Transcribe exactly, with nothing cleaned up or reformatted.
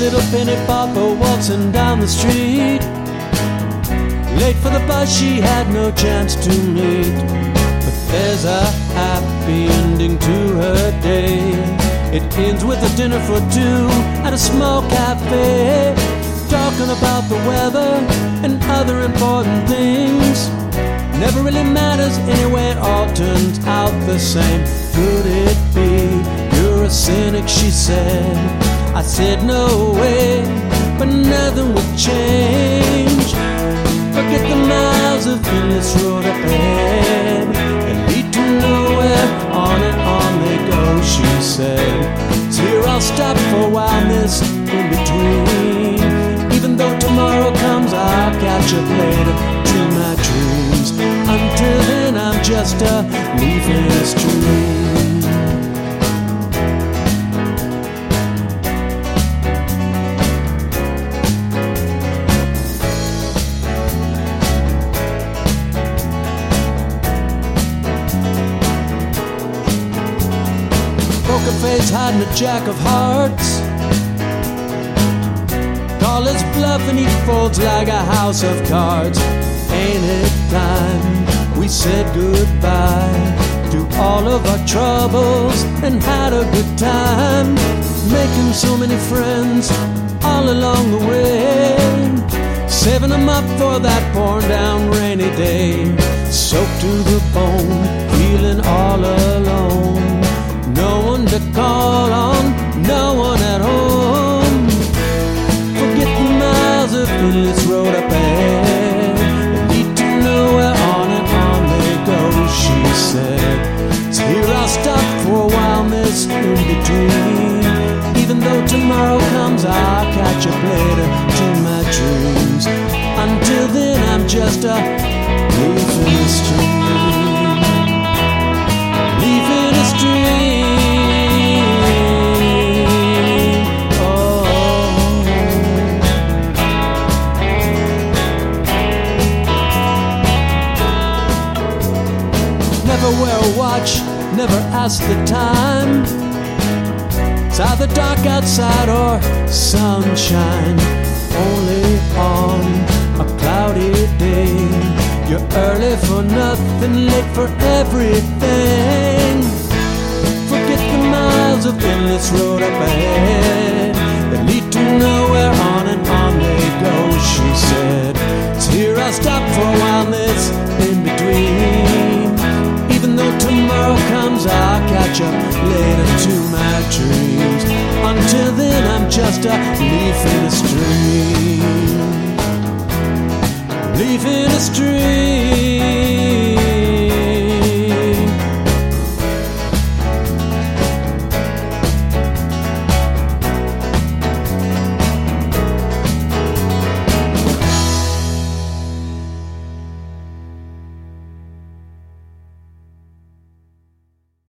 little penny pauper waltzing down the street. Late for the bus, she had no chance to meet. But there's a happy ending to her day. It ends with a dinner for two at a small cafe, talking about the weather and other important things. Never really matters anyway, it all turns out the same. Could it be you're a cynic, she said. I said no way, but nothing would change. Forget the miles of endless road ahead and lead to nowhere, on and on they go, she said. So here I'll stop for a while, miss, in between. Even though tomorrow comes, I'll catch up later to my dreams. Until then, I'm just a leaf in a stream. Poker face hiding a jack of hearts. Call his bluff and he folds like a house of cards. Ain't it time we said goodbye to all of our troubles and had a good time, making so many friends all along the way, saving them up for that pouring down rainy day. Soaked to the bone, feeling all alone. No one to call on, no one at home. Forget the miles of endless road up ahead and lead to nowhere, on and on they go, she said. So here I'll stop for a while, miss, in between. Even though tomorrow comes, I'll catch up later to my dreams. Until then, I'm just a leaf in the stream. Leaf in a stream. Never wear a watch, never ask the time. It's either dark outside or sunshine. Only on a cloudy day you're early for nothing, late for everything. Forget the miles of endless road up ahead that lead to nowhere, on and on they go, she said. So here I'll stop for a while, this in between. Even though tomorrow comes, I'll catch up later to my dreams. Until then, I'm just a leaf in a stream. Leaf in a stream.